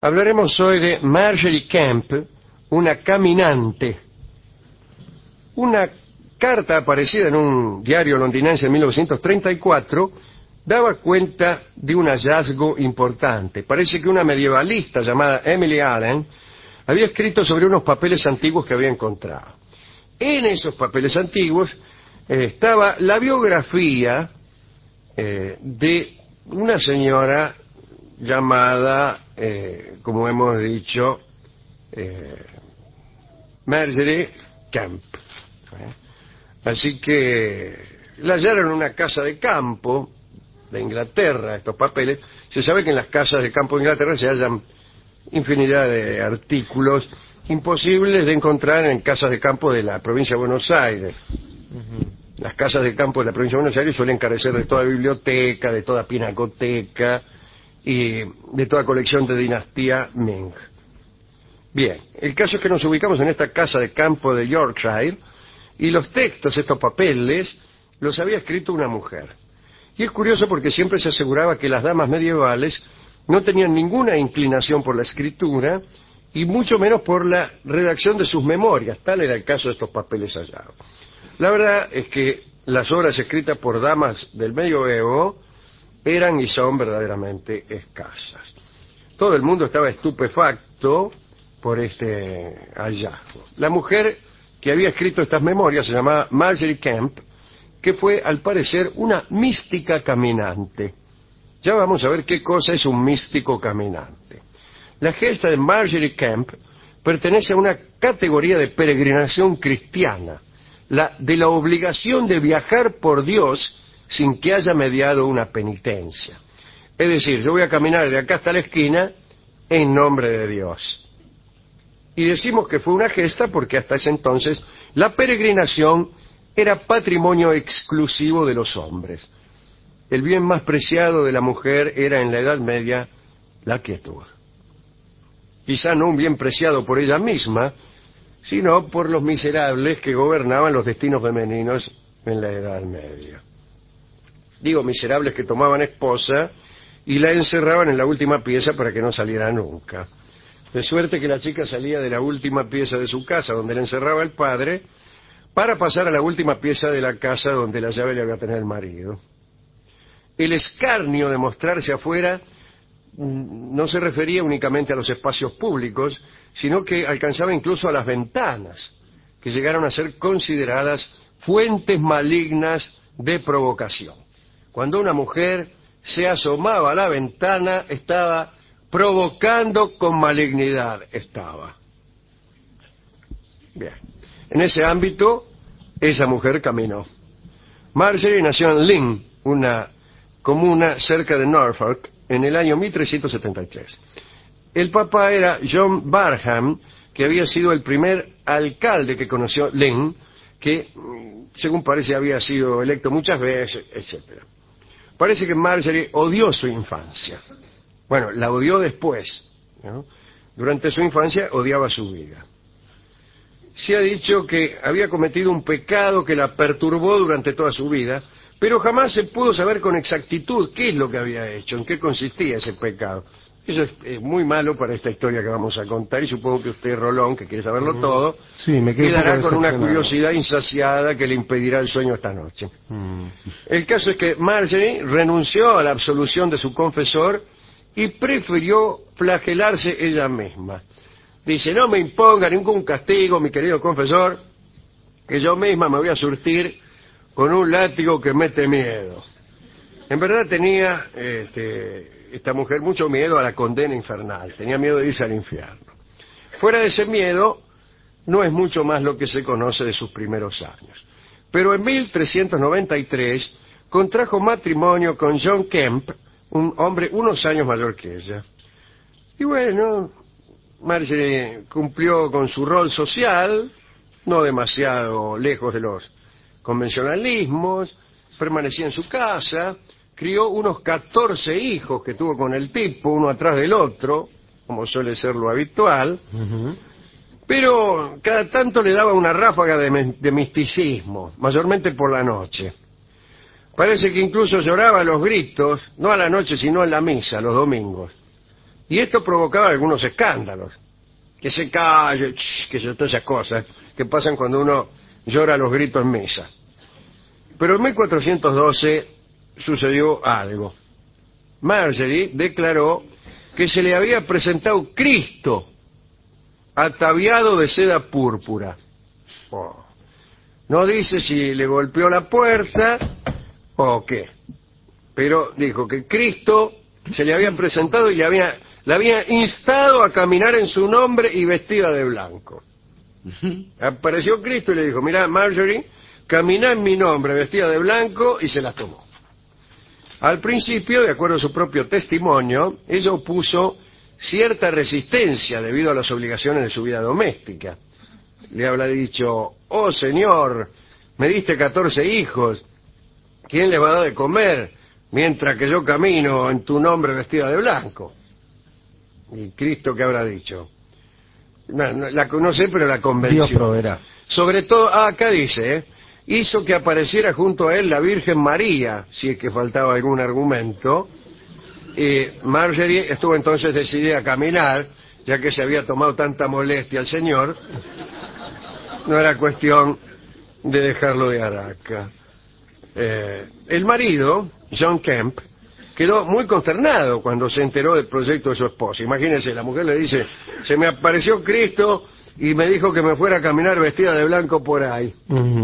Hablaremos hoy de Margery Kemp, una caminante. Una carta aparecida en un diario londinense en 1934 daba cuenta de un hallazgo importante. Parece que una medievalista llamada Emily Allen había escrito sobre unos papeles antiguos que había encontrado. En esos papeles antiguos estaba la biografía de una señora llamada, como hemos dicho, Margery Kemp. Así que la hallaron en una casa de campo de Inglaterra, estos papeles. Se sabe que en las casas de campo de Inglaterra se hallan infinidad de artículos imposibles de encontrar en casas de campo de la provincia de Buenos Aires. Las casas de campo de la provincia de Buenos Aires suelen carecer de toda biblioteca, de toda pinacoteca y de toda colección de dinastía Ming. Bien, el caso es que nos ubicamos en esta casa de campo de Yorkshire y los textos, estos papeles, los había escrito una mujer. Y es curioso porque siempre se aseguraba que las damas medievales no tenían ninguna inclinación por la escritura y mucho menos por la redacción de sus memorias. Tal era el caso de estos papeles hallados. La verdad es que las obras escritas por damas del medioevo eran y son verdaderamente escasas. Todo el mundo estaba estupefacto por este hallazgo. La mujer que había escrito estas memorias se llamaba Margery Kemp, que fue al parecer una mística caminante. Ya vamos a ver qué cosa es un místico caminante. La gesta de Margery Kemp pertenece a una categoría de peregrinación cristiana, la de la obligación de viajar por Dios sin que haya mediado una penitencia. Es decir, yo voy a caminar de acá hasta la esquina en nombre de Dios. Y decimos que fue una gesta porque hasta ese entonces la peregrinación era patrimonio exclusivo de los hombres. El bien más preciado de la mujer era en la Edad Media la quietud. Quizá no un bien preciado por ella misma, sino por los miserables que gobernaban los destinos femeninos en la Edad Media. Digo miserables que tomaban esposa y la encerraban en la última pieza para que no saliera nunca. De suerte que la chica salía de la última pieza de su casa, donde la encerraba el padre, para pasar a la última pieza de la casa donde la llave le había tenido el marido. El escarnio de mostrarse afuera no se refería únicamente a los espacios públicos, sino que alcanzaba incluso a las ventanas, que llegaron a ser consideradas fuentes malignas de provocación. Cuando una mujer se asomaba a la ventana, estaba provocando con malignidad. Bien. En ese ámbito, esa mujer caminó. Margery nació en Lynn, una comuna cerca de Norfolk, en el año 1373. El papá era John Barham, que había sido el primer alcalde que conoció Lynn, que, según parece, había sido electo muchas veces, etc. Parece que Margery odió su infancia. Bueno, la odió después, ¿no? Durante su infancia odiaba su vida. Se ha dicho que había cometido un pecado que la perturbó durante toda su vida, pero jamás se pudo saber con exactitud qué es lo que había hecho, en qué consistía ese pecado. Eso es muy malo para esta historia que vamos a contar, y supongo que usted, Rolón, que quiere saberlo todo, sí, me quedará con una curiosidad insaciada que le impedirá el sueño esta noche. El caso es que Margery renunció a la absolución de su confesor y prefirió flagelarse ella misma. Dice, no me imponga ningún castigo, mi querido confesor, que yo misma me voy a surtir con un látigo que mete miedo. En verdad tenía esta mujer mucho miedo a la condena infernal, tenía miedo de irse al infierno. Fuera de ese miedo, no es mucho más lo que se conoce de sus primeros años. Pero en 1393 contrajo matrimonio con John Kemp, un hombre unos años mayor que ella. Y bueno, Margery cumplió con su rol social, no demasiado lejos de los convencionalismos, permanecía en su casa, crió unos 14 hijos que tuvo con el tipo, uno atrás del otro, como suele ser lo habitual, pero cada tanto le daba una ráfaga de misticismo, mayormente por la noche. Parece que incluso lloraba a los gritos, no a la noche, sino en la misa, los domingos. Y esto provocaba algunos escándalos. Que se calle, que se todas esas cosas que pasan cuando uno llora a los gritos en misa. Pero en 1412 sucedió algo. Margery declaró que se le había presentado Cristo ataviado de seda púrpura. Oh. No dice si le golpeó la puerta o qué, pero dijo que Cristo se le había presentado y le había instado a caminar en su nombre y vestida de blanco. Apareció Cristo y le dijo: mira, Margery, camina en mi nombre vestida de blanco, y se las tomó. Al principio, de acuerdo a su propio testimonio, ella opuso cierta resistencia debido a las obligaciones de su vida doméstica. Le habrá dicho: oh Señor, me diste 14 hijos, ¿quién les va a dar de comer mientras que yo camino en tu nombre vestida de blanco? ¿Y Cristo qué habrá dicho? No sé, pero la convenció. Dios proveerá. Sobre todo, acá dice, hizo que apareciera junto a él la Virgen María, si es que faltaba algún argumento. Margery estuvo entonces decidida a caminar, ya que se había tomado tanta molestia al Señor. No era cuestión de dejarlo de araca. El marido, John Kemp, quedó muy consternado cuando se enteró del proyecto de su esposa. Imagínense, la mujer le dice: se me apareció Cristo y me dijo que me fuera a caminar vestida de blanco por ahí.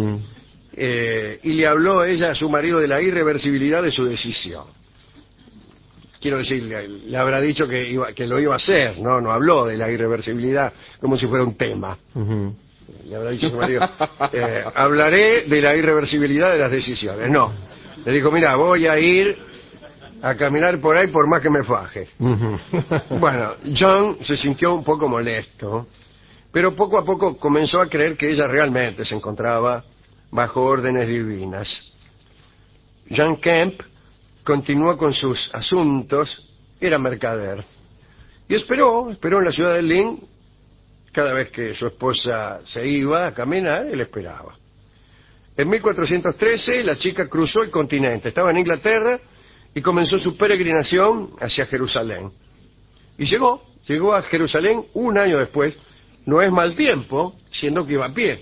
Y le habló ella a su marido de la irreversibilidad de su decisión. Quiero decir, le habrá dicho que lo iba a hacer, no habló de la irreversibilidad como si fuera un tema. Le habrá dicho a su marido: hablaré de la irreversibilidad de las decisiones. No, le dijo: mira, voy a ir a caminar por ahí por más que me faje. Bueno, John se sintió un poco molesto, pero poco a poco comenzó a creer que ella realmente se encontraba bajo órdenes divinas. John Kemp continuó con sus asuntos, era mercader, y esperó en la ciudad de Lynn. Cada vez que su esposa se iba a caminar, él esperaba. En 1413 la chica cruzó el continente, estaba en Inglaterra, y comenzó su peregrinación hacia Jerusalén. Y llegó a Jerusalén un año después. No es mal tiempo, siendo que iba a pie.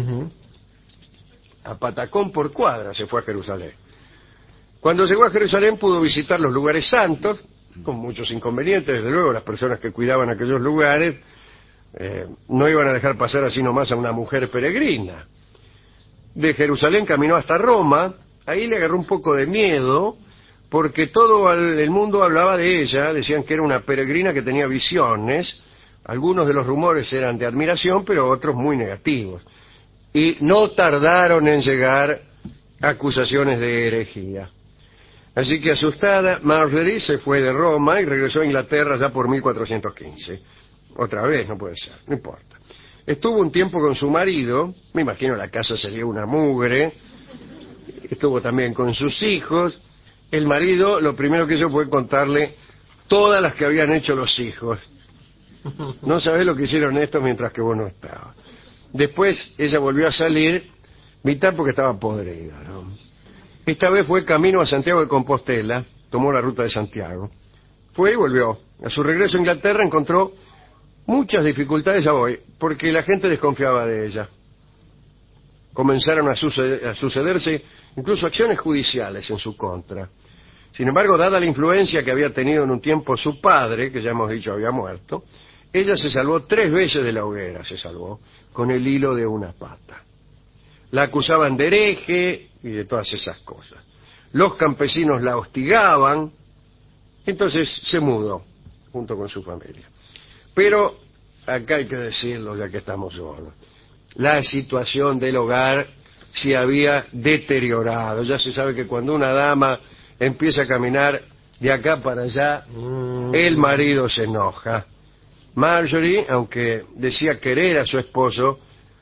A patacón por cuadra se fue a Jerusalén. Cuando llegó a Jerusalén pudo visitar los lugares santos, con muchos inconvenientes. Desde luego, las personas que cuidaban aquellos lugares no iban a dejar pasar así nomás a una mujer peregrina. De Jerusalén caminó hasta Roma. Ahí le agarró un poco de miedo, porque todo el mundo hablaba de ella. Decían que era una peregrina que tenía visiones. Algunos de los rumores eran de admiración, pero otros muy negativos. Y no tardaron en llegar acusaciones de herejía. Así que, asustada, Margery se fue de Roma y regresó a Inglaterra ya por 1415. Otra vez, no puede ser, no importa. Estuvo un tiempo con su marido, me imagino la casa sería una mugre. Estuvo también con sus hijos. El marido lo primero que hizo fue contarle todas las que habían hecho los hijos. No sabés lo que hicieron estos mientras que vos no estabas. Después ella volvió a salir, mitad porque estaba podrida, ¿no? Esta vez fue camino a Santiago de Compostela, tomó la ruta de Santiago. Fue y volvió. A su regreso a Inglaterra encontró muchas dificultades, ya voy, porque la gente desconfiaba de ella. Comenzaron a sucederse incluso acciones judiciales en su contra. Sin embargo, dada la influencia que había tenido en un tiempo su padre, que ya hemos dicho había muerto, ella se salvó 3 veces de la hoguera, se salvó con el hilo de una pata. La acusaban de hereje y de todas esas cosas. Los campesinos la hostigaban, entonces se mudó junto con su familia. Pero acá hay que decirlo, ya que estamos solos, la situación del hogar se había deteriorado. Ya se sabe que cuando una dama empieza a caminar de acá para allá, el marido se enoja. Margery, aunque decía querer a su esposo,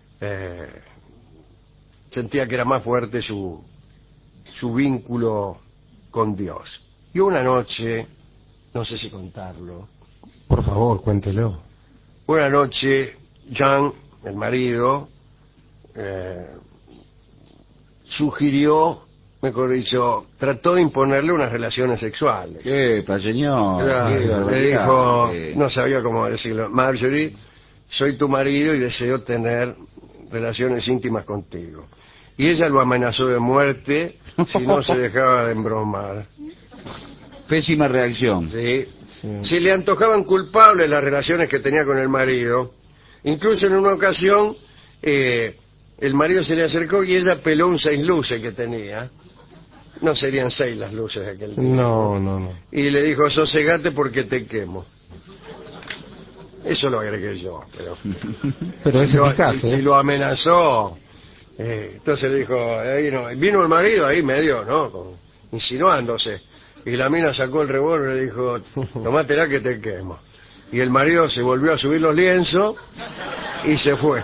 sentía que era más fuerte su vínculo con Dios. Y una noche, no sé si contarlo. Por favor, cuéntelo. Una noche, John, el marido, sugirió mejor dicho, trató de imponerle unas relaciones sexuales. ¿Qué, señor? Claro, Qué le barbaridad. dijo, no sabía cómo decirlo, Marjorie, soy tu marido y deseo tener relaciones íntimas contigo. Y ella lo amenazó de muerte si no se dejaba de embromar. Pésima reacción. ¿Sí? Sí. Se le antojaban culpables las relaciones que tenía con el marido. Incluso en una ocasión, el marido se le acercó y ella peló un 6 luces que tenía. No serían 6 las luces de aquel día. No. Y le dijo, sosegate porque te quemo. Eso lo agregué yo, pero... Pero es eficaz, si lo amenazó, entonces le dijo, vino el marido ahí medio, ¿no? Insinuándose. Y la mina sacó el revólver y le dijo, tomátela que te quemo. Y el marido se volvió a subir los lienzos y se fue.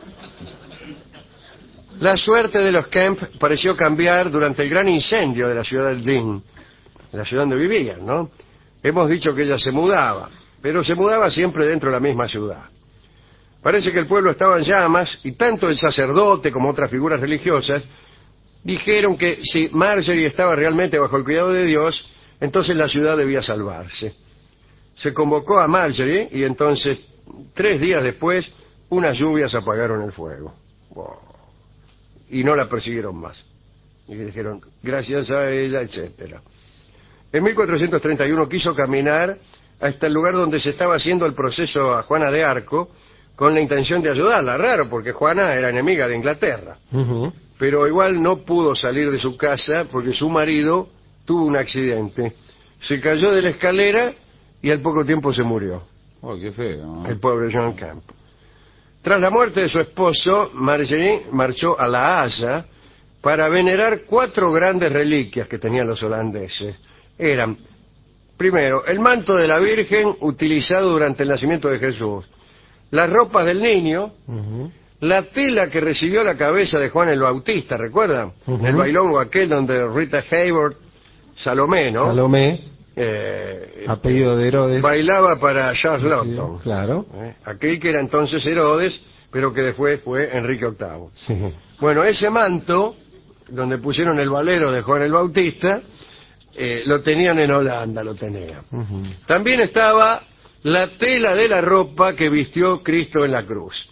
La suerte de los Kemp pareció cambiar durante el gran incendio de la ciudad del Dean, la ciudad donde vivían, ¿no? Hemos dicho que ella se mudaba, pero se mudaba siempre dentro de la misma ciudad. Parece que el pueblo estaba en llamas y tanto el sacerdote como otras figuras religiosas dijeron que si Marjorie estaba realmente bajo el cuidado de Dios, entonces la ciudad debía salvarse. Se convocó a Marjorie y entonces, 3 días después, unas lluvias apagaron el fuego. Wow. Y no la persiguieron más. Y dijeron, gracias a ella, etcétera. En 1431 quiso caminar hasta el lugar donde se estaba haciendo el proceso a Juana de Arco con la intención de ayudarla. Raro, porque Juana era enemiga de Inglaterra. Ujú. Pero igual no pudo salir de su casa porque su marido tuvo un accidente. Se cayó de la escalera y al poco tiempo se murió. Oh, qué feo. El pobre John Camp. Tras la muerte de su esposo, Marjorie marchó a La Haya para venerar 4 grandes reliquias que tenían los holandeses. Eran, primero, el manto de la Virgen utilizado durante el nacimiento de Jesús, las ropas del niño, Ujú. la tela que recibió la cabeza de Juan el Bautista, ¿recuerdan? Ujú. El bailongo aquel donde Rita Hayworth, Salomé, ¿no? Salomé, apellido de Herodes. Bailaba para Charles Lawton. Claro. Aquel que era entonces Herodes, pero que después fue Enrique VIII. Sí. Bueno, ese manto, donde pusieron el valero de Juan el Bautista, lo tenían en Holanda, lo tenían. Ujú. También estaba la tela de la ropa que vistió Cristo en la cruz.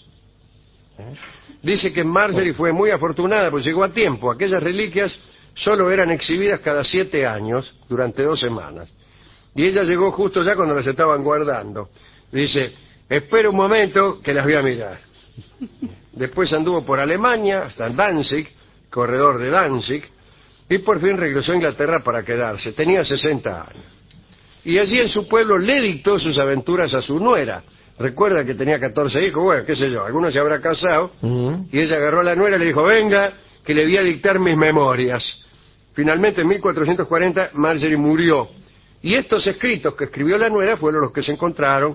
Dice que Marjorie fue muy afortunada, pues llegó a tiempo. Aquellas reliquias solo eran exhibidas cada 7 años, durante 2 semanas. Y ella llegó justo ya cuando las estaban guardando. Dice, espera un momento que las voy a mirar. Después anduvo por Alemania, hasta Danzig, corredor de Danzig, y por fin regresó a Inglaterra para quedarse. Tenía 60 años. Y allí en su pueblo le dictó sus aventuras a su nuera. Recuerda que tenía 14 hijos, bueno, qué sé yo, alguno se habrá casado, Ujú. y ella agarró a la nuera y le dijo, venga, que le voy a dictar mis memorias. Finalmente, en 1440, Marjorie murió. Y estos escritos que escribió la nuera fueron los que se encontraron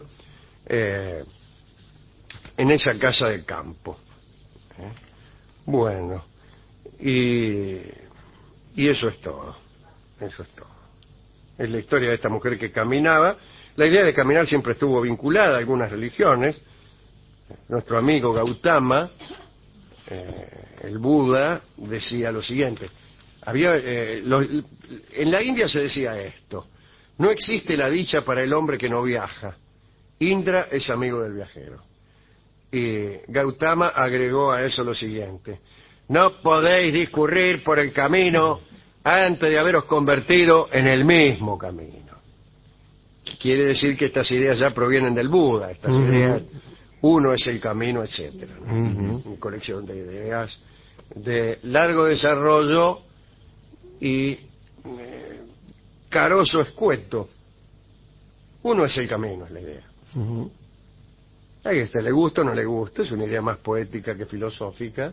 en esa casa de campo. Bueno, y eso es todo. Eso es todo. Es la historia de esta mujer que caminaba. La idea de caminar siempre estuvo vinculada a algunas religiones. Nuestro amigo Gautama, el Buda, decía lo siguiente. En la India se decía esto: no existe la dicha para el hombre que no viaja. Indra es amigo del viajero. Y Gautama agregó a eso lo siguiente: no podéis discurrir por el camino antes de haberos convertido en el mismo camino. Quiere decir que estas ideas ya provienen del Buda, estas ideas, uno es el camino, etcétera, ¿no? Una colección de ideas de largo desarrollo y carozo escueto. Uno es el camino, es la idea. Ujú. A este le gusta o no le gusta, es una idea más poética que filosófica,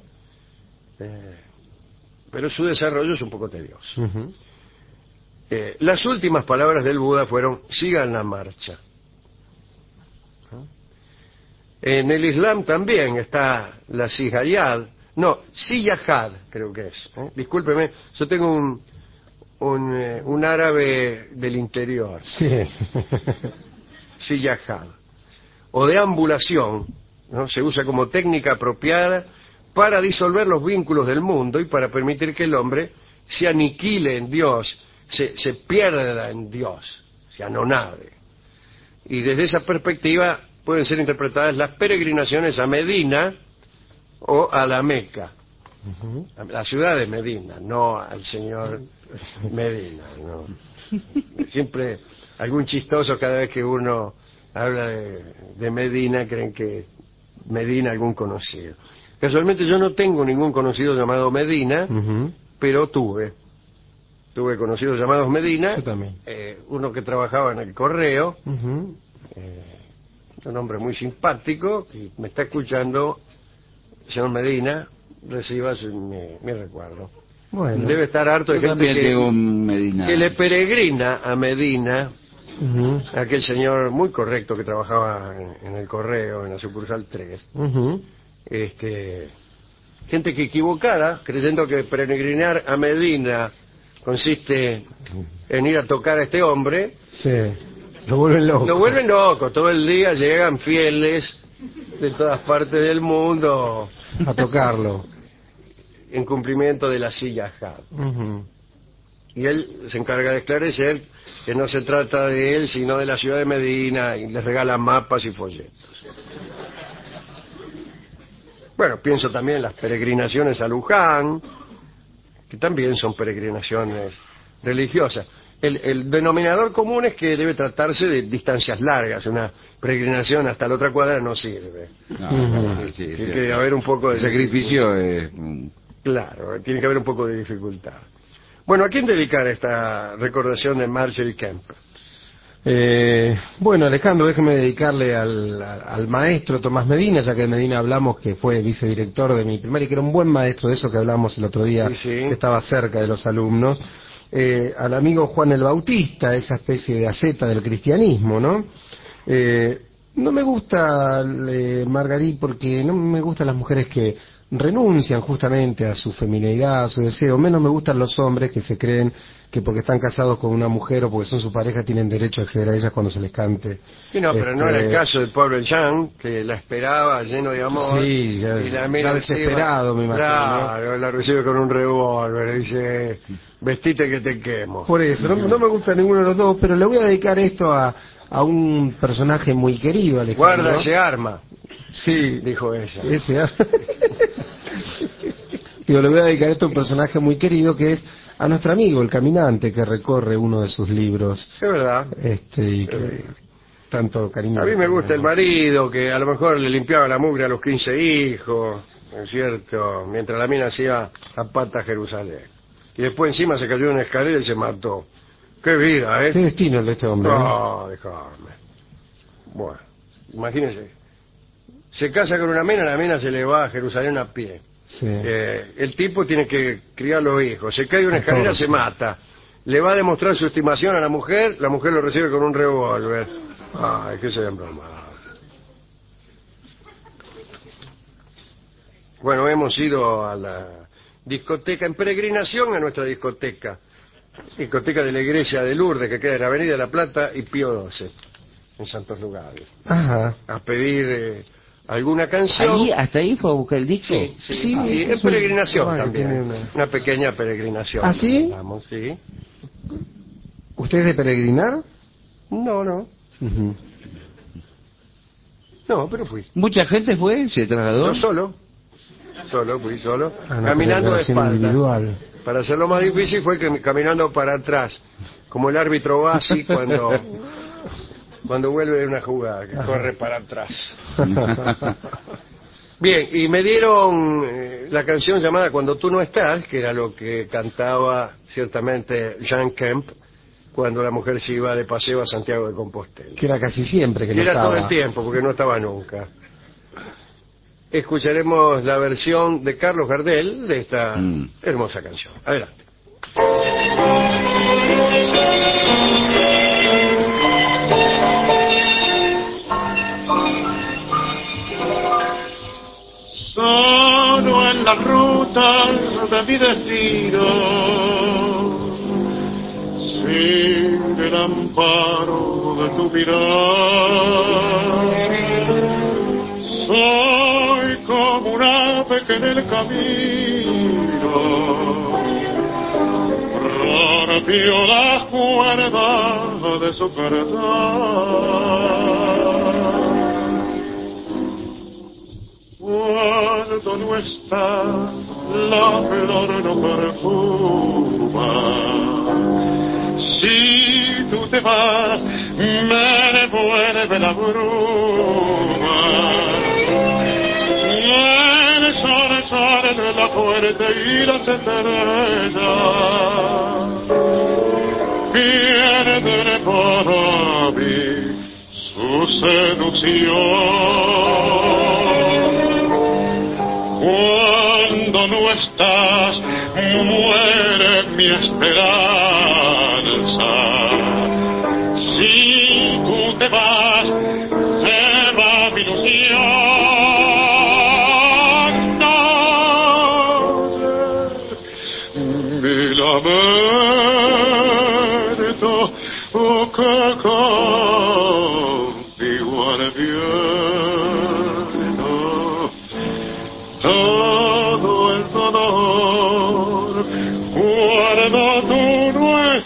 pero su desarrollo es un poco tedioso. Ujú. Las últimas palabras del Buda fueron, sigan la marcha. En el Islam también está la siyajad, no, siyajad creo que es. Discúlpeme, yo tengo un árabe del interior. Sí. Siyajad, o deambulación, ¿no? Se usa como técnica apropiada para disolver los vínculos del mundo y para permitir que el hombre se aniquile en Dios, se pierda en Dios, se anonade. Y desde esa perspectiva pueden ser interpretadas las peregrinaciones a Medina o a la Meca. A la ciudad de Medina, no al señor Medina, no. Siempre algún chistoso cada vez que uno habla de Medina, creen que Medina algún conocido. Casualmente yo no tengo ningún conocido llamado Medina, pero tuve conocidos llamados Medina. Yo también. Uno que trabajaba en el correo, un hombre muy simpático, y me está escuchando, señor Medina, reciba mi recuerdo. Bueno. Debe estar harto de Yo gente también tengo un Medina. que le peregrina a Medina, aquel señor muy correcto que trabajaba en el correo, en la sucursal 3. Gente que equivocada, creyendo que peregrinar a Medina consiste en ir a tocar a este hombre. Sí, lo vuelven loco. Lo vuelven loco, todo el día llegan fieles de todas partes del mundo A tocarlo. en cumplimiento de la silla Had. Y él se encarga de esclarecer que no se trata de él, sino de la ciudad de Medina, y les regala mapas y folletos. Bueno, pienso también en las peregrinaciones a Luján, que también son peregrinaciones religiosas. El denominador común es que debe tratarse de distancias largas. Una peregrinación hasta la otra cuadra no sirve. Tiene que haber un poco de sacrificio. Claro, tiene que haber un poco de dificultad. Bueno, ¿a quién dedicar esta recordación de Marjorie Kemp? Bueno, Alejandro, déjeme dedicarle al maestro Tomás Medina, ya que de Medina hablamos, que fue vicedirector de mi primaria, que era un buen maestro, de eso que hablamos el otro día, que estaba cerca de los alumnos. Al amigo Juan el Bautista, esa especie de asceta del cristianismo, ¿no? No me gusta Margarí, porque no me gustan las mujeres que renuncian justamente a su feminidad, a su deseo. Menos me gustan los hombres que se creen que porque están casados con una mujer o porque son su pareja tienen derecho a acceder a ellas cuando se les cante. Sí, no, pero no era el caso de Pablo Jean, que la esperaba lleno de amor. Sí, y la mira desesperado, me imagino. Claro, la recibe con un revólver, dice, vestite que te quemo. Por eso, no me gusta ninguno de los dos, pero le voy a dedicar esto a un personaje muy querido, Alejandro. Guarda ese arma. Sí, dijo ella. Digo, le voy a dedicar esto a un personaje muy querido, que es a nuestro amigo, el caminante, que recorre uno de sus libros. Es verdad. Y que tanto cariño. A mí me gusta el marido, que a lo mejor le limpiaba la mugre a los 15 hijos, ¿no es cierto? Mientras la mina hacía a pata a Jerusalén. Y después encima se cayó en una escalera y se mató. ¡Qué vida, Qué destino el de este hombre. No, déjame. Bueno, imagínese. Se casa con una mina, la mina se le va a Jerusalén a pie. Sí. El tipo tiene que criar los hijos. Se cae de una escalera, se mata. Le va a demostrar su estimación a la mujer lo recibe con un revólver. Ay, qué se broma. Bueno, hemos ido a la discoteca, en peregrinación a nuestra discoteca de la iglesia de Lourdes, que queda en Avenida La Plata y Pío XII, en Santos Lugares. Ajá. A pedir alguna canción. Ahí, hasta ahí fue a buscar el disco. Sí, en peregrinación también. Una pequeña peregrinación. ¿Ah, sí? Vamos, sí. ¿Usted es de peregrinar? No. No, pero fui. ¿Mucha gente fue? ¿Se trasladó? Yo fui solo, caminando de espalda. Individual. Para hacerlo más difícil fue que caminando para atrás, como el árbitro Bassi cuando vuelve de una jugada, que corre para atrás. Bien, y me dieron la canción llamada Cuando tú no estás, que era lo que cantaba ciertamente Jean Kemp cuando la mujer se iba de paseo a Santiago de Compostela. Que era casi siempre que no era estaba. todo el tiempo, porque no estaba nunca. Escucharemos la versión de Carlos Gardel de esta hermosa canción. Adelante. Solo en la ruta de mi destino, sin el amparo de tu mirar, soy como un ave que en el camino rompió las cuerdas de su verdad. Cuando no está, la flor no perfuma. Si tú te vas, me devuelve la bruma. El sol sale de la puerta y las estrellas pierden para mí su seducción. Cuando no estás, muere mi esperanza. Si tú te vas, se va mi ilusión. No sé, mi lamento, oh, que contigo al viento. Todo el dolor cuando tú no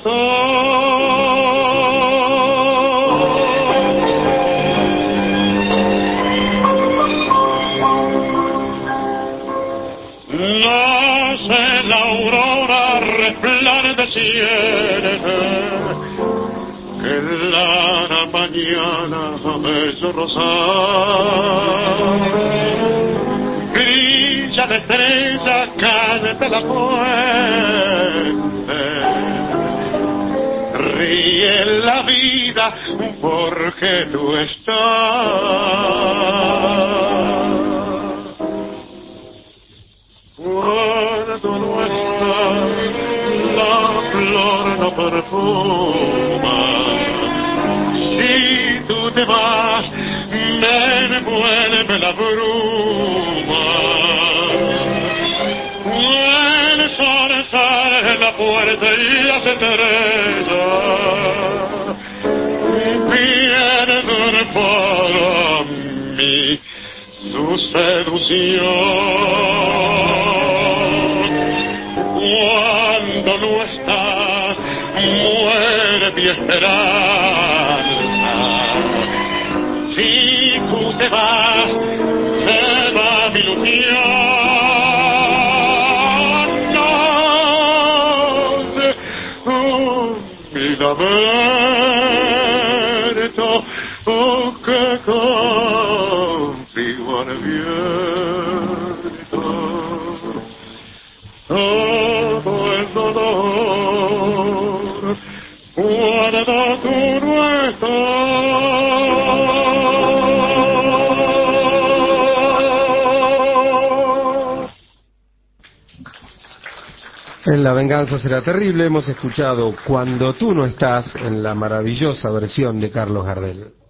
nace la aurora resplandeciente que en la mañana es rosar. Brilla la estrella, cállate la fuente. Ríe la vida porque tú estás. Cuando no estás, la flor no perfuma. Si tú te vas, me envuelve la bruma. El sol sale en la puerta y las estrellas pierden para mí su seducción. Cuando no estás, muere mi esperanza. Si tú te vas, se va mi ilusión. No sé, mi lamento, oh, que contigo al viento. Todo el dolor cuando tú no estás. En La venganza será terrible hemos escuchado Cuando tú no estás en la maravillosa versión de Carlos Gardel.